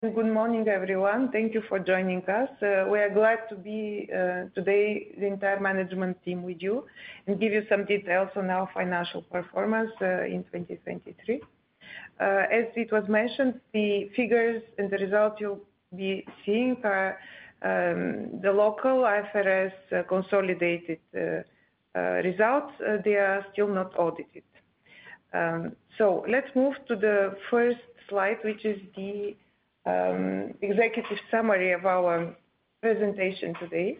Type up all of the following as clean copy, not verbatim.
Good morning, everyone. Thank you for joining us. We are glad to be today, the entire management team with you, and give you some details on our financial performance in 2023. As it was mentioned, the figures and the results you'll be seeing are the local IFRS consolidated results. They are still not audited. So let's move to the first slide, which is the executive summary of our presentation today.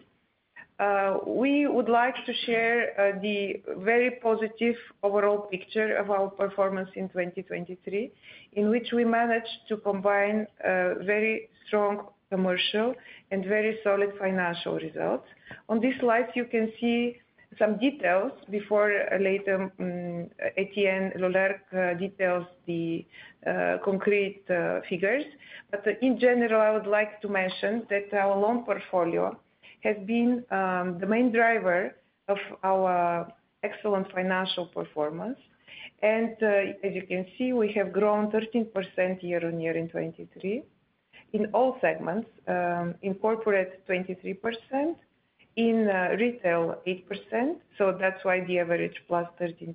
We would like to share the very positive overall picture of our performance in 2023, in which we managed to combine very strong commercial and very solid financial results. On this slide, you can see some details before later Etienne Loulergue details the concrete figures. But in general, I would like to mention that our loan portfolio has been the main driver of our excellent financial performance. And as you can see, we have grown 13% year-on-year in 23 in all segments, in corporate 23%, in retail 8%, so that's why the average plus 13%.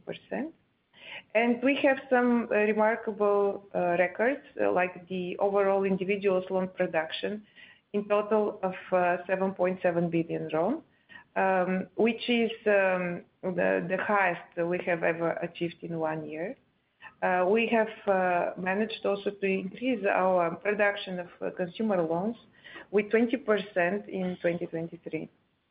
And we have some remarkable records, like the overall individuals loan production in total of RON 7.7 billion, which is the highest we have ever achieved in 1 year. We have managed also to increase our production of consumer loans with 20% in 2023.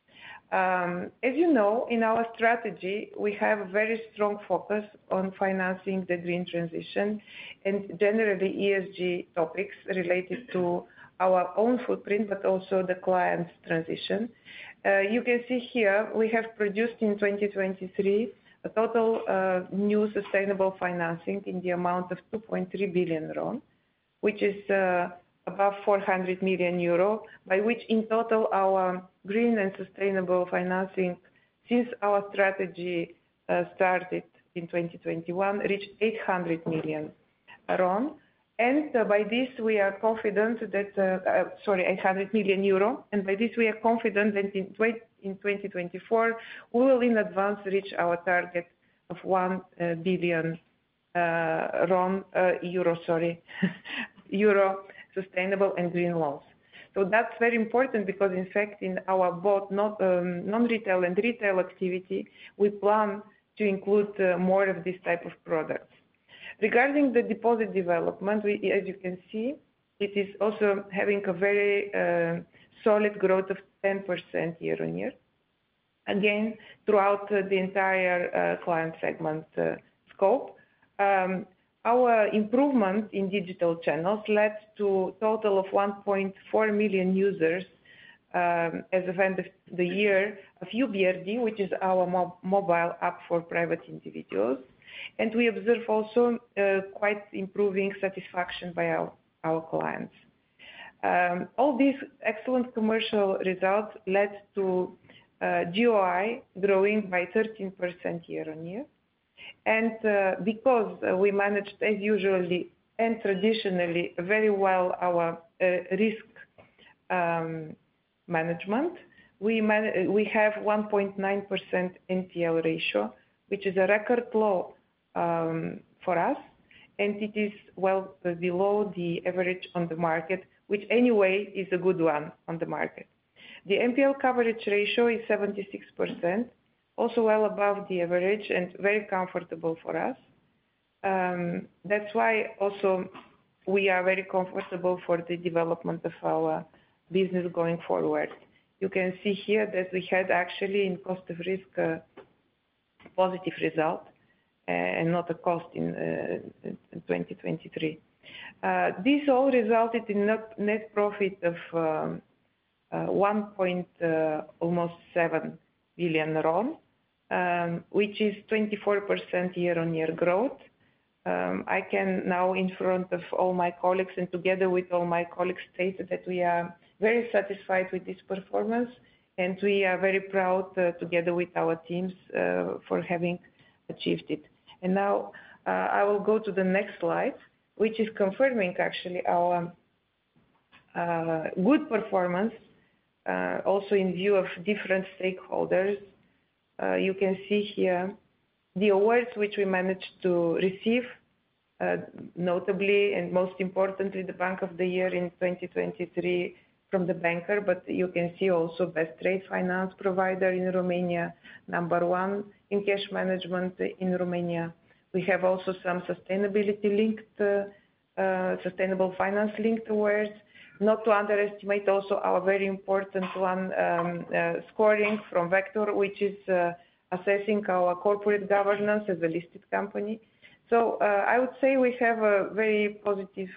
As you know, in our strategy, we have a very strong focus on financing the green transition and generally ESG topics related to our own footprint, but also the client's transition. You can see here, we have produced in 2023 a total new sustainable financing in the amount of RON 2.3 billion, which is above 400 million euro, by which in total our green and sustainable financing since our strategy started in 2021 reached 800 million RON. And by this we are confident that, 800 million euro. And by this we are confident that in 2024 we will in advance reach our target of 1 billion euro sustainable and green loans. So that's very important because in fact in our both non-retail and retail activity, we plan to include more of this type of products. Regarding the deposit development, as you can see, it is also having a very solid growth of 10% year-on-year. Again, throughout the entire client segment scope. Our improvement in digital channels led to a total of 1.4 million users as of end of the year of YOU-BRD, which is our mobile app for private individuals. And we observe also quite improving satisfaction by our clients. All these excellent commercial results led to GOI growing by 13% year-on-year. And because we managed, as usually and traditionally, very well our risk management, we have 1.9% NPL ratio, which is a record low for us, and it is well below the average on the market, which anyway is a good one on the market. The NPL coverage ratio is 76%. Also well above the average and very comfortable for us. That's why also we are very comfortable for the development of our business going forward. You can see here that we had actually in cost of risk a positive result and not a cost in 2023. This all resulted in net profit of almost 7 billion RON. Which is 24% year-on-year growth. I can now, in front of all my colleagues and together with all my colleagues, state that we are very satisfied with this performance, and we are very proud, together with our teams, for having achieved it. And now I will go to the next slide, which is confirming actually our good performance, also in view of different stakeholders. You can see here the awards which we managed to receive, notably and most importantly, the Bank of the Year in 2023 from the Banker, but you can see also Best Trade Finance Provider in Romania, #1 in cash management in Romania. We have also some sustainability-linked, sustainable finance-linked awards. Not to underestimate also our very important one, scoring from Vector, which is assessing our corporate governance as a listed company. So I would say we have a very positive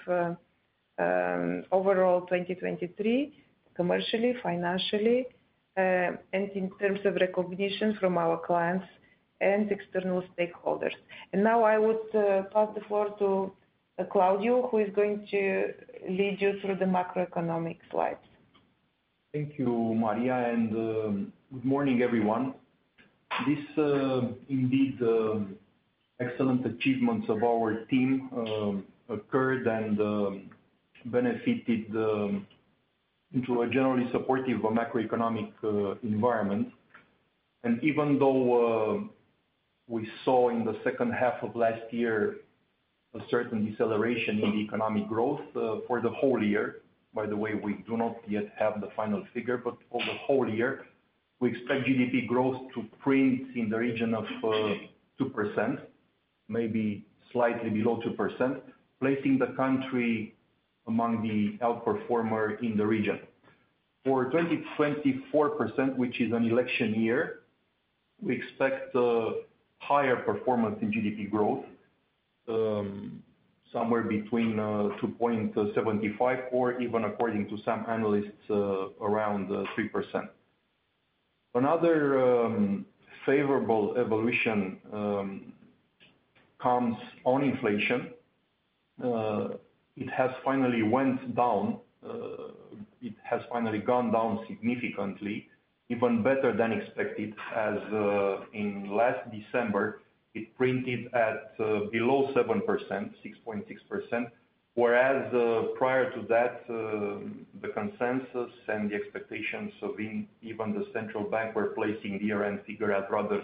overall 2023, commercially, financially, and in terms of recognition from our clients and external stakeholders. And now I would pass the floor to Claudiu, who is going to lead you through the macroeconomic slides. Thank you, Maria, and good morning, everyone. This indeed excellent achievements of our team occurred and benefited into a generally supportive macroeconomic environment. And even though we saw in the second half of last year a certain deceleration in the economic growth for the whole year, by the way, we do not yet have the final figure, but for the whole year, we expect GDP growth to print in the region of 2%, maybe slightly below 2%, placing the country among the outperformer in the region. For 2024%, which is an election year, we expect higher performance in GDP growth, somewhere between 2.75 or even according to some analysts around 3%. Another favorable evolution comes on inflation. It has finally went down. It has finally gone down significantly, even better than expected, as in last December it printed at below 7%, 6.6%, whereas prior to that the consensus and the expectations of even the central bank were placing the year-end figure at rather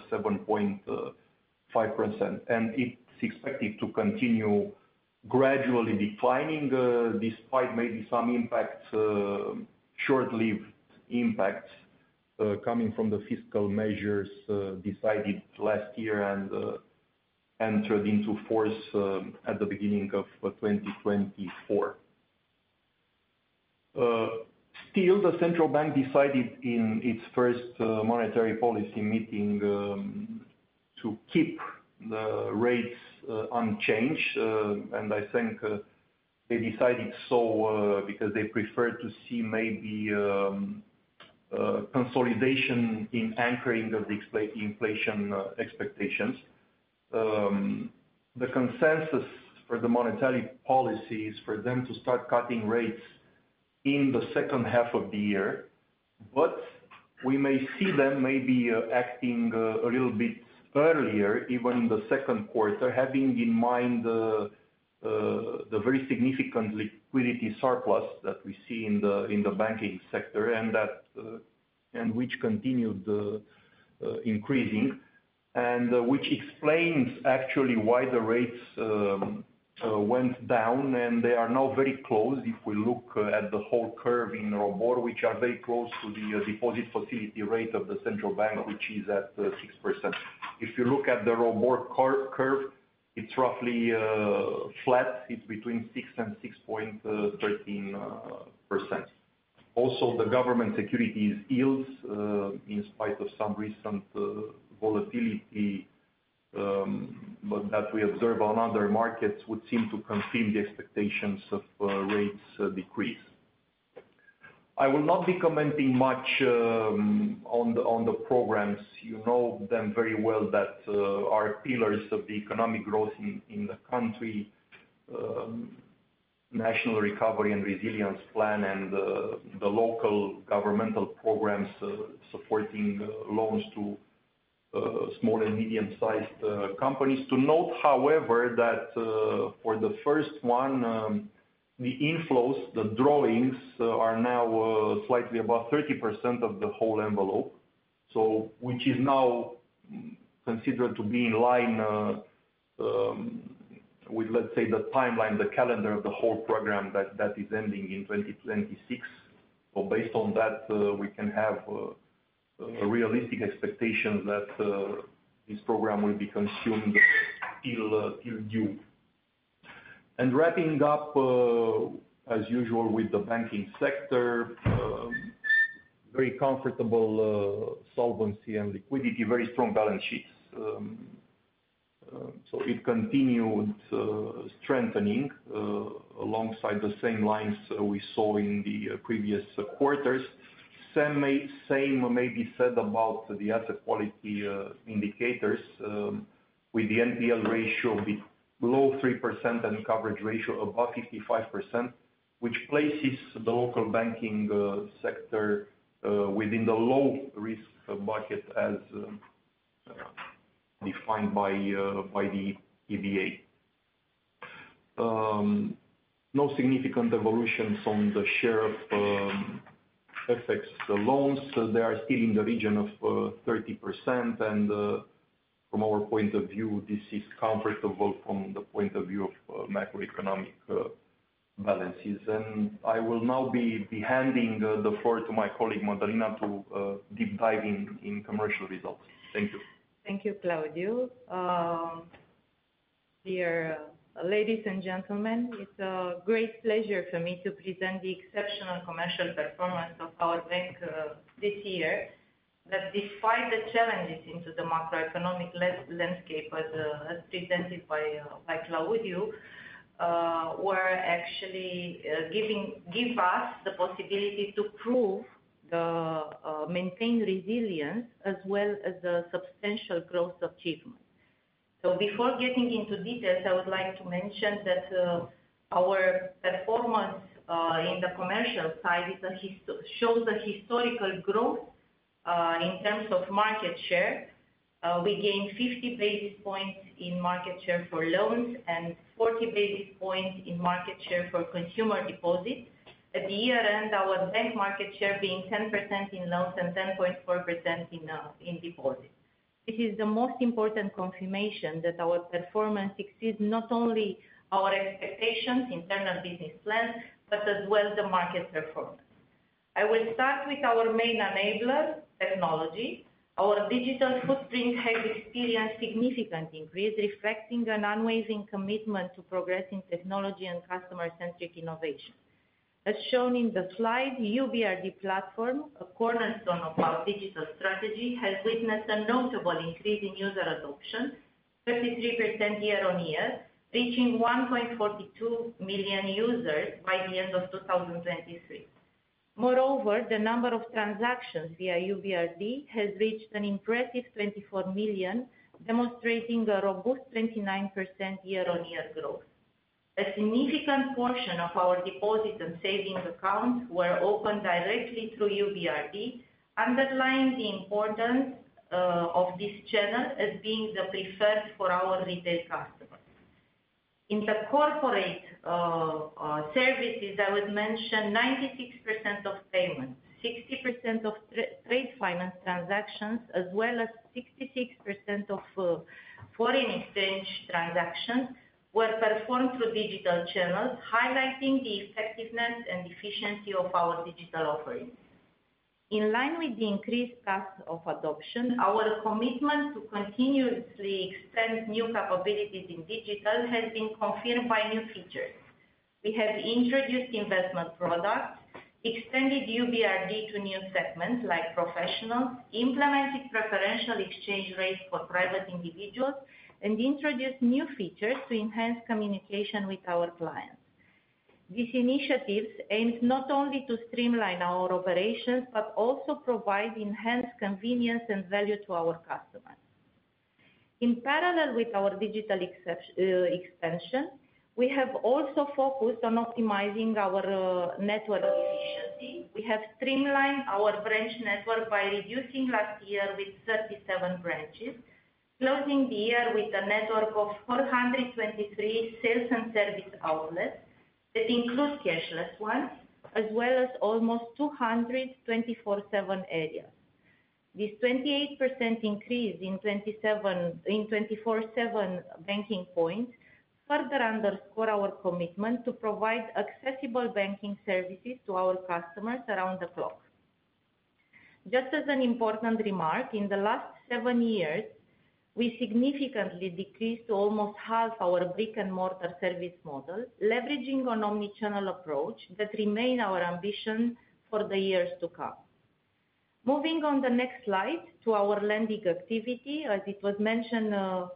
7.5%, and it's expected to continue gradually declining despite maybe some impacts, short-lived impacts coming from the fiscal measures decided last year and entered into force at the beginning of 2024. Still, the central bank decided in its first monetary policy meeting to keep the rates unchanged, and I think they decided so because they prefer to see maybe consolidation in anchoring of the inflation expectations. The consensus for the monetary policy is for them to start cutting rates in the second half of the year, but we may see them maybe acting a little bit earlier, even in the second quarter, having in mind the very significant liquidity surplus that we see in the banking sector, and which continued increasing, and which explains actually why the rates went down, and they are now very close. If we look at the whole curve in ROBOR, which are very close to the deposit facility rate of the central bank, which is at 6%. If you look at the ROBOR curve, it's roughly flat. It's between 6 and 6.13%. Also, the government securities yields, in spite of some recent volatility, but that we observe on other markets, would seem to confirm the expectations of rates decrease. I will not be commenting much on the programs. You know them very well, that are pillars of the economic growth in the country. National Recovery and Resilience Plan and the local governmental programs supporting loans to small and medium-sized companies. To note, however, that for the first one, the inflows, the drawings are now slightly above 30% of the whole envelope, so which is now considered to be in line with, let's say, the timeline, the calendar of the whole program that is ending in 2026. So based on that, we can have a realistic expectation that this program will be consumed till due. And wrapping up, as usual, with the banking sector, very comfortable solvency and liquidity, very strong balance sheets. So it continued strengthening alongside the same lines we saw in the previous quarters. Same may be said about the asset quality indicators, with the NPL ratio below 3% and coverage ratio above 55%, which places the local banking sector within the low risk bucket as defined by the EBA. No significant evolutions on the share of FX loans. They are still in the region of 30%, and from our point of view, this is comfortable from the point of view of macroeconomic balances. And I will now be handing the floor to my colleague Madalina to deep dive in commercial results. Thank you. Thank you, Claudiu. Dear ladies and gentlemen, it's a great pleasure for me to present the exceptional commercial performance of our bank this year, that despite the challenges into the macroeconomic landscape as presented by Claudiu, were actually give us the possibility to prove the maintained resilience as well as the substantial growth achievement. So before getting into details, I would like to mention that our performance in the commercial side shows a historical growth in terms of market share. We gained 50 basis points in market share for loans and 40 basis points in market share for consumer deposits. At the year end, our bank market share being 10% in loans and 10.4% in deposits. This is the most important confirmation that our performance exceeds not only our expectations, internal business plans, but as well the market performance. I will start with our main enabler, technology. Our digital footprint has experienced significant increase, reflecting an unwavering commitment to progressing technology and customer-centric innovation. As shown in the slide, UBRD platform, a cornerstone of our digital strategy, has witnessed a notable increase in user adoption, 33% year on year, reaching 1.42 million users by the end of 2023. Moreover, the number of transactions via UBRD has reached an impressive 24 million, demonstrating a robust 29% year-on-year growth. A significant portion of our deposit and savings accounts were opened directly through UBRD, underlying the importance of this channel as being the preferred for our retail customers. In the corporate services, I would mention 96% of payments, 60% of trade finance transactions, as well as 66% of foreign exchange transactions were performed through digital channels, highlighting the effectiveness and efficiency of our digital offerings. In line with the increased path of adoption, our commitment to continuously extend new capabilities in digital has been confirmed by new features. We have introduced investment products, extended UBRD to new segments like professionals, implemented preferential exchange rates for private individuals, and introduced new features to enhance communication with our clients. These initiatives aim not only to streamline our operations, but also provide enhanced convenience and value to our customers. In parallel with our digital expansion, we have also focused on optimizing our network efficiency. We have streamlined our branch network by reducing last year with 37 branches, closing the year with a network of 423 sales and service outlets, that include cashless ones, as well as almost 200 24/7 areas. This 28% increase in 24/7 banking points further underscore our commitment to provide accessible banking services to our customers around the clock. Just as an important remark, in the last 7 years, we significantly decreased to almost half our brick-and-mortar service model, leveraging an omnichannel approach that remain our ambition for the years to come. Moving on the next slide to our lending activity, as it was mentioned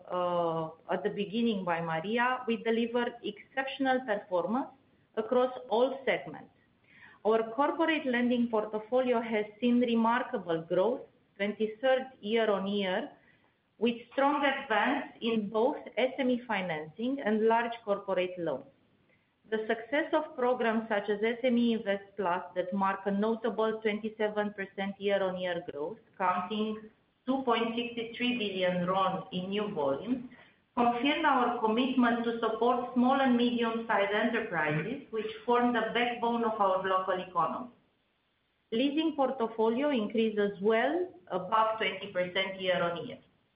at the beginning by Maria, we delivered exceptional performance across all segments. Our corporate lending portfolio has seen remarkable growth, 23rd year-on-year, with strong advance in both SME financing and large corporate loans. The success of programs such as SME Invest Plus that mark a notable 27% year-on-year growth, counting RON 2.63 billion in new volumes, confirm our commitment to support small and medium-sized enterprises, which form the backbone of our local economy. Leasing portfolio increased as well, above 20% year-on-year.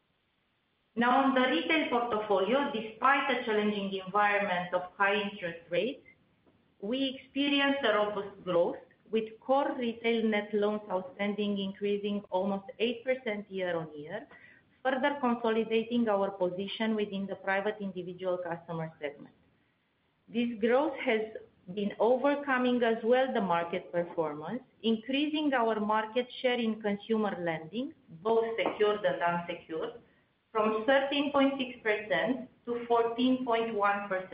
Now, on the retail portfolio, despite the challenging environment of high interest rates, we experienced a robust growth, with core retail net loans outstanding increasing almost 8% year-on-year, further consolidating our position within the private individual customer segment. This growth has been overcoming as well the market performance, increasing our market share in consumer lending, both secured and unsecured, from 13.6% to 14.1%.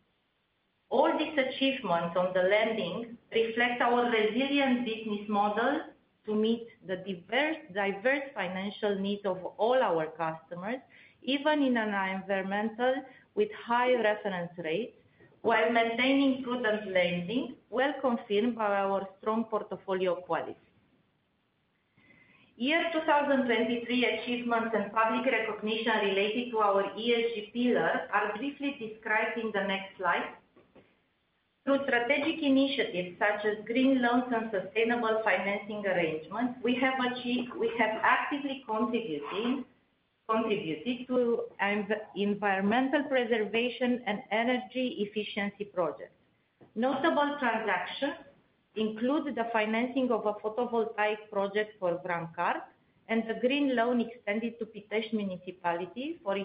All these achievements on the lending reflect our resilient business model to meet the diverse financial needs of all our customers, even in an environmental with high reference rates, while maintaining prudent lending, well confirmed by our strong portfolio quality. Year 2023 achievements and public recognition related to our ESG pillar are briefly described in the next slide. Through strategic initiatives such as green loans and sustainable financing arrangements, we have actively contributed to environmental preservation and energy efficiency projects. Notable transactions include the financing of a photovoltaic project for Vrancard and the green loan extended to Pitești municipality for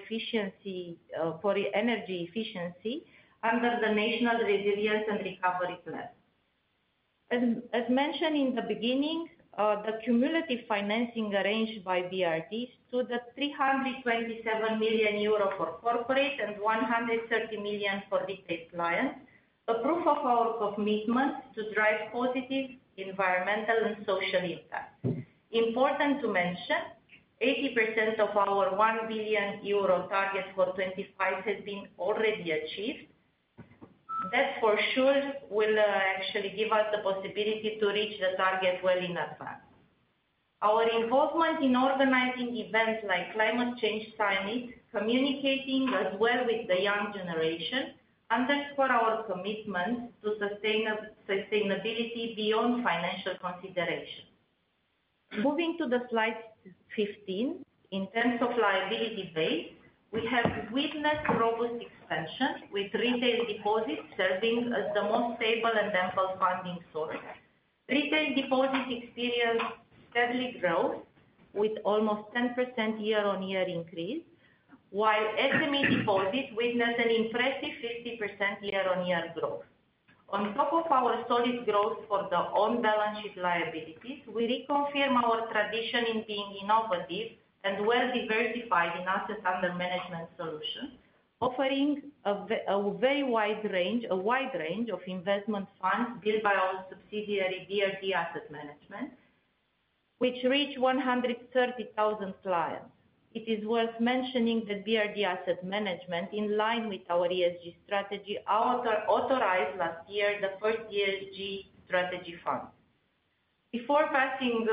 energy efficiency under the National Resilience and Recovery Plan. As mentioned in the beginning, the cumulative financing arranged by BRD stood at 327 million euro for corporate and 130 million for retail clients, a proof of our commitment to drive positive environmental and social impact. Important to mention, 80% of our 1 billion euro target for 25 has been already achieved. That for sure will actually give us the possibility to reach the target well in advance. Our involvement in organizing events like Climate Change Summit, communicating as well with the young generation, underscore our commitment to sustainability beyond financial consideration. Moving to the slide 15, in terms of liability base, we have witnessed robust expansion, with retail deposits serving as the most stable and ample funding source. Retail deposits experienced steady growth with almost 10% year-on-year increase, while SME deposits witnessed an impressive 50% year-on-year growth. On top of our solid growth for the on-balance sheet liabilities, we reconfirm our tradition in being innovative and well-diversified in assets under management solutions, offering a wide range of investment funds built by our subsidiary BRD Asset Management, which reach 130,000 clients. It is worth mentioning that BRD Asset Management, in line with our ESG strategy, authorized last year the first ESG strategy fund. Before passing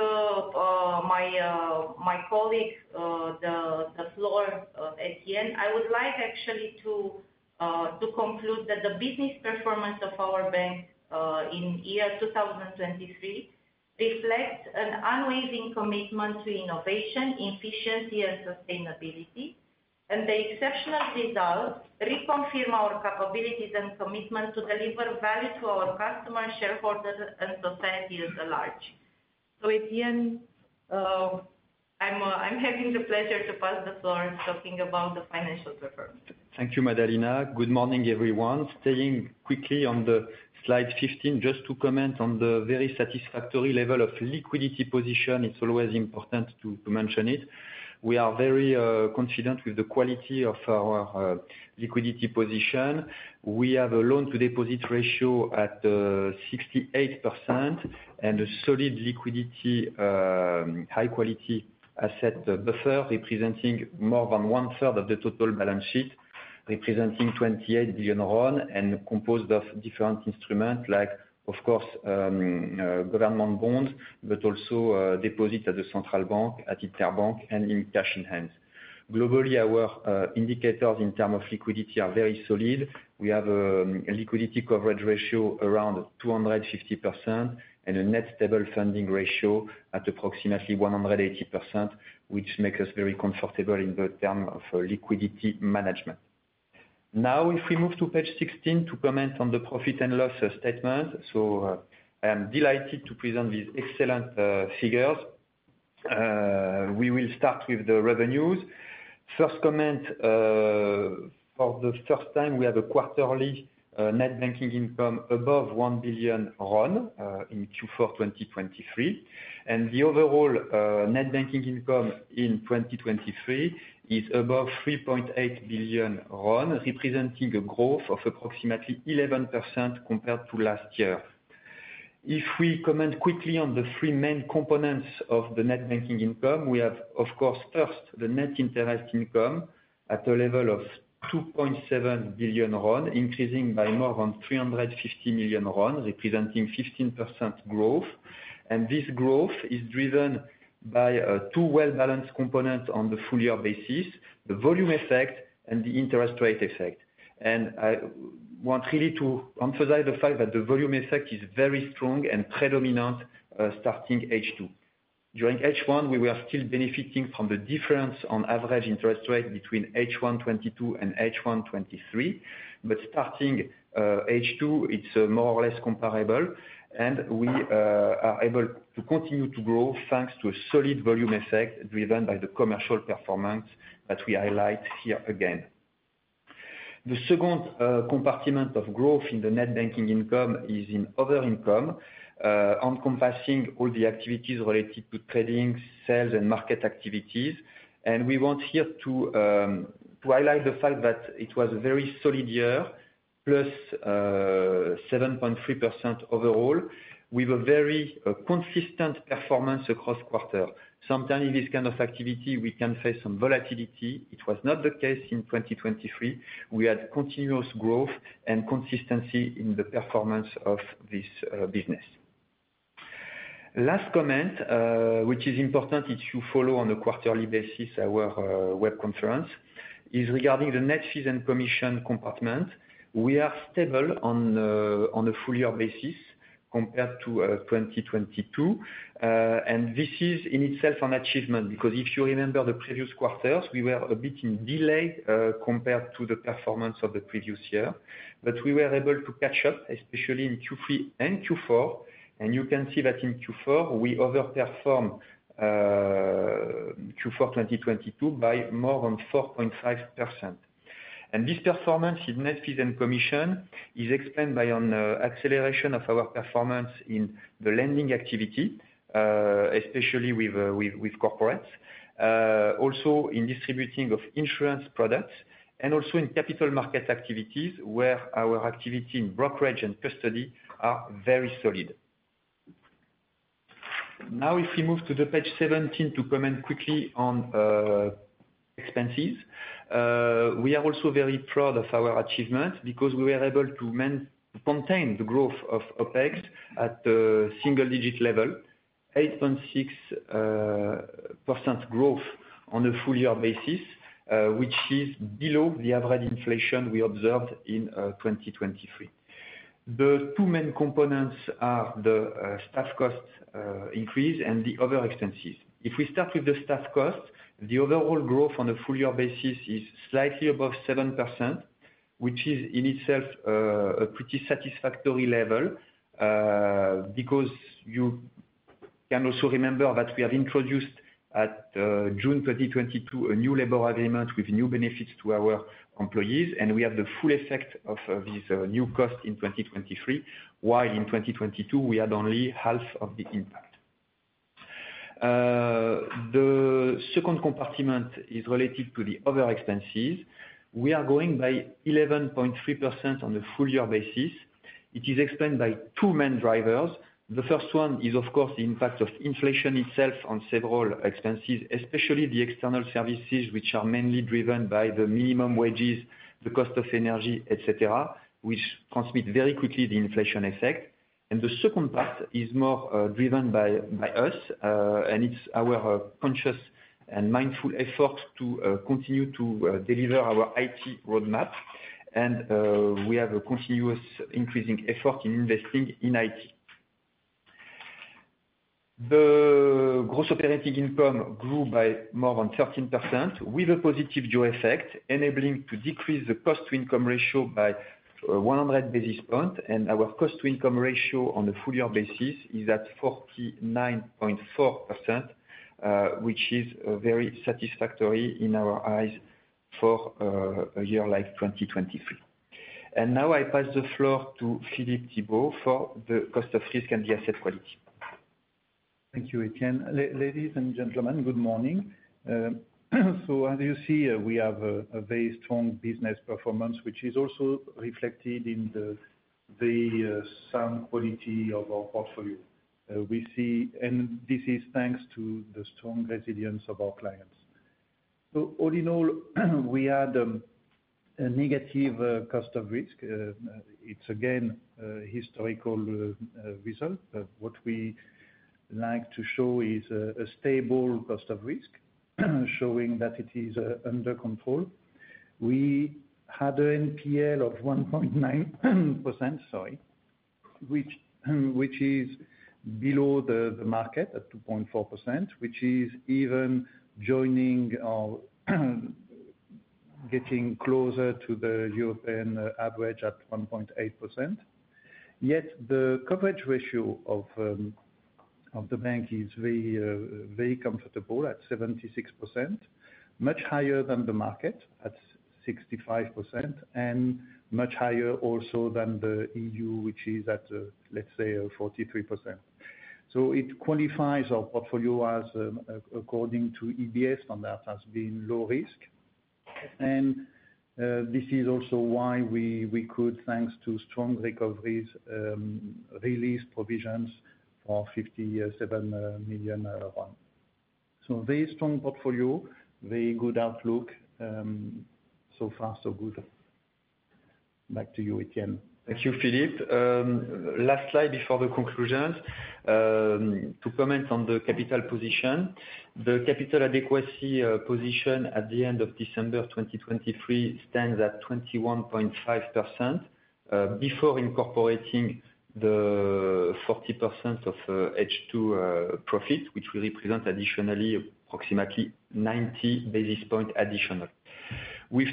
my colleague the floor, Etienne, I would like actually to to conclude that the business performance of our bank in year 2023 reflects an unwavering commitment to innovation, efficiency, and sustainability, and the exceptional results reconfirm our capabilities and commitment to deliver value to our customers, shareholders, and society at large. So, Etienne, I'm having the pleasure to pass the floor talking about the financial performance. Thank you, Madalina. Good morning, everyone. Staying quickly on the slide 15, just to comment on the very satisfactory level of liquidity position. It's always important to mention it. We are very confident with the quality of our liquidity position. We have a loan-to-deposit ratio at 68% and a solid liquidity, high-quality asset buffer representing more than one-third of the total balance sheet, representing RON 28 billion and composed of different instruments like, of course, government bonds, but also deposits at the central bank, at Interbank, and in cash in hand. Globally, our indicators in terms of liquidity are very solid. We have a liquidity coverage ratio around 250% and a net stable funding ratio at approximately 180%, which makes us very comfortable in the term of liquidity management. Now, if we move to page 16 to comment on the profit and loss statement, so I am delighted to present these excellent figures. We will start with the revenues. First comment, for the first time, we have a quarterly net banking income above RON 1 billion in Q4 2023. And the overall net banking income in 2023 is above RON 3.8 billion, representing a growth of approximately 11% compared to last year. If we comment quickly on the three main components of the net banking income, we have, of course, first, the net interest income at a level of RON 2.7 billion, increasing by more than RON 350 million, representing 15% growth. And this growth is driven by two well-balanced components on the full year basis, the volume effect and the interest rate effect. And I want really to emphasize the fact that the volume effect is very strong and predominant starting H2. During H1, we were still benefiting from the difference on average interest rate between H1 22 and H1 23, but starting H2, it's more or less comparable, and we are able to continue to grow thanks to a solid volume effect driven by the commercial performance that we highlight here again. The second compartment of growth in the net banking income is in other income, encompassing all the activities related to trading, sales, and market activities. And we want here to highlight the fact that it was a very solid year, plus 7.3% overall, with a very consistent performance across quarters. Sometimes in this kind of activity, we can face some volatility. It was not the case in 2023. We had continuous growth and consistency in the performance of this business. Last comment, which is important if you follow on a quarterly basis our web conference, is regarding the net fees and commission compartment. We are stable on a full year basis compared to 2022. And this is in itself an achievement because if you remember the previous quarters, we were a bit in delay compared to the performance of the previous year. But we were able to catch up, especially in Q3 and Q4. And you can see that in Q4, we overperformed Q4 2022 by more than 4.5%. And this performance in net fees and commission is explained by an acceleration of our performance in the lending activity, especially with corporates, also in distributing of insurance products, and also in capital market activities where our activity in brokerage and custody are very solid. Now, if we move to the page 17 to comment quickly on expenses, we are also very proud of our achievement because we were able to contain the growth of OPEX at a single-digit level, 8.6% growth on a full year basis, which is below the average inflation we observed in 2023. The two main components are the staff cost increase and the other expenses. If we start with the staff cost, the overall growth on a full year basis is slightly above 7%, which is in itself a pretty satisfactory level, because you can also remember that we have introduced at June 2022 a new labor agreement with new benefits to our employees, and we have the full effect of this new cost in 2023, while in 2022 we had only half of the impact. The second compartment is related to the other expenses. We are growing by 11.3% on a full year basis. It is explained by two main drivers. The first one is, of course, the impact of inflation itself on several expenses, especially the external services, which are mainly driven by the minimum wages, the cost of energy, etc., which transmit very quickly the inflation effect. And the second part is more driven by us, and it's our conscious and mindful effort to continue to deliver our IT roadmap. And we have a continuous increasing effort in investing in IT. The gross operating income grew by more than 13% with a positive jaw effect, enabling to decrease the cost-to-income ratio by 100 basis points, and our cost-to-income ratio on a full year basis is at 49.4%, which is very satisfactory in our eyes for a year like 2023. And now I pass the floor to Philippe Thibaud for the cost of risk and the asset quality. Thank you, Etienne. Ladies and gentlemen, good morning. So as you see, we have a very strong business performance, which is also reflected in the sound quality of our portfolio. We see, and this is thanks to the strong resilience of our clients. So all in all, we had a negative cost of risk. It's again a historical result. What we like to show is a stable cost of risk, showing that it is under control. We had an NPL of 1.9%, sorry, which is below the market at 2.4%, which is even joining or getting closer to the European average at 1.8%. Yet the coverage ratio of the bank is very comfortable at 76%, much higher than the market at 65%, and much higher also than the EU, which is at, let's say, 43%. So it qualifies our portfolio as, according to EBA standards, as being low risk. And this is also why we could, thanks to strong recoveries, release provisions for 57 million. So very strong portfolio, very good outlook. So far, so good. Back to you, Etienne. Thank you, Philippe. Last slide before the conclusions. To comment on the capital position. The capital adequacy position at the end of December 2023 stands at 21.5%, before incorporating the 40% of H2 profit, which will represent additionally approximately 90 basis points additional. With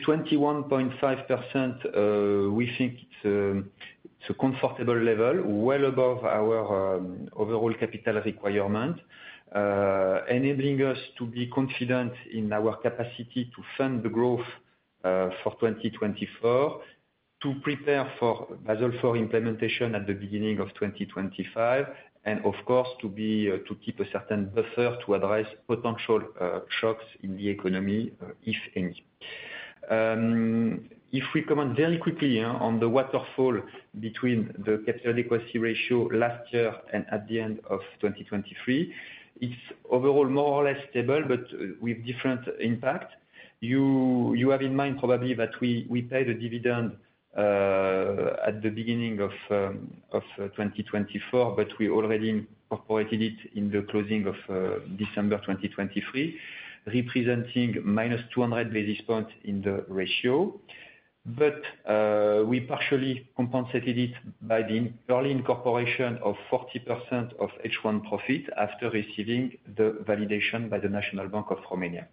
21.5%, we think it's a comfortable level, well above our overall capital requirement, enabling us to be confident in our capacity to fund the growth for 2024, to prepare for Basel IV implementation at the beginning of 2025, and of course to keep a certain buffer to address potential shocks in the economy, if any. If we comment very quickly on the waterfall between the capital adequacy ratio last year and at the end of 2023, it's overall more or less stable, but with different impact. You have in mind probably that we paid a dividend at the beginning of 2024, but we already incorporated it in the closing of December 2023. representing -200 basis points in the ratio. But we partially compensated it by the early incorporation of 40% of H1 profit after receiving the validation by the National Bank of Romania.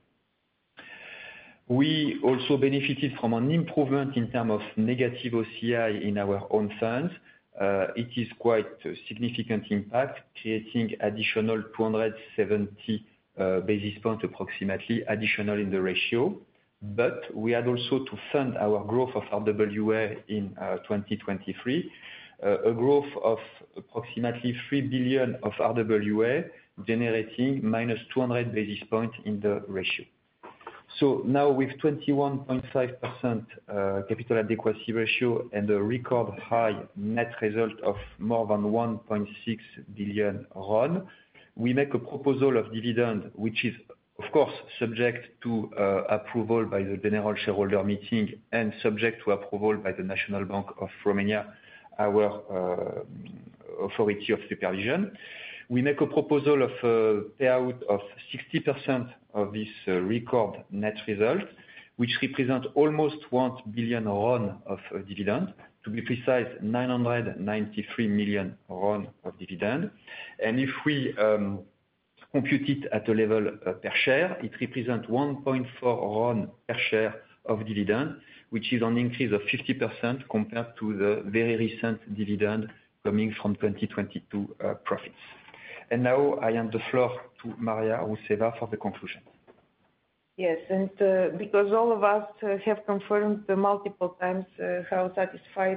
We also benefited from an improvement in terms of negative OCI in our own funds. It is quite a significant impact, creating additional 270 basis points approximately additional in the ratio. But we had also to fund our growth of RWA in 2023, a growth of approximately 3 billion of RWA, generating -200 basis points in the ratio. So now with 21.5% capital adequacy ratio and a record high net result of more than 1.6 billion RON, we make a proposal of dividend, which is of course subject to approval by the general shareholder meeting and subject to approval by the National Bank of Romania, our authority of supervision. We make a proposal of a payout of 60% of this record net result, which represents almost 1 billion RON of dividend. To be precise, 993 million RON of dividend. And if we compute it at a level per share, it represents 1.4 RON per share of dividend, which is an increase of 50% compared to the very recent dividend coming from 2022 profits. And now I hand the floor to Maria Rousseva for the conclusion. Yes, and because all of us have confirmed multiple times how satisfied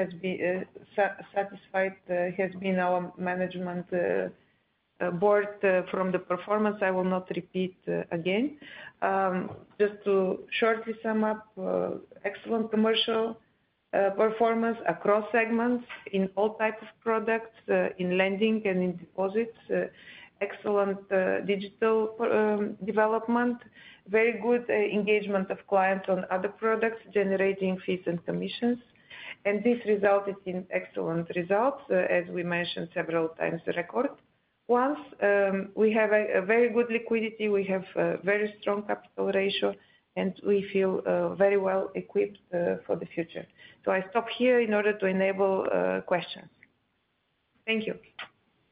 has been our management board from the performance, I will not repeat again. Just to shortly sum up, excellent commercial performance across segments in all types of products, in lending and in deposits, excellent digital development, very good engagement of clients on other products, generating fees and commissions. And this resulted in excellent results, as we mentioned several times, the record ones. We have a very good liquidity, we have a very strong capital ratio, and we feel very well equipped for the future. So I stop here in order to enable questions. Thank you.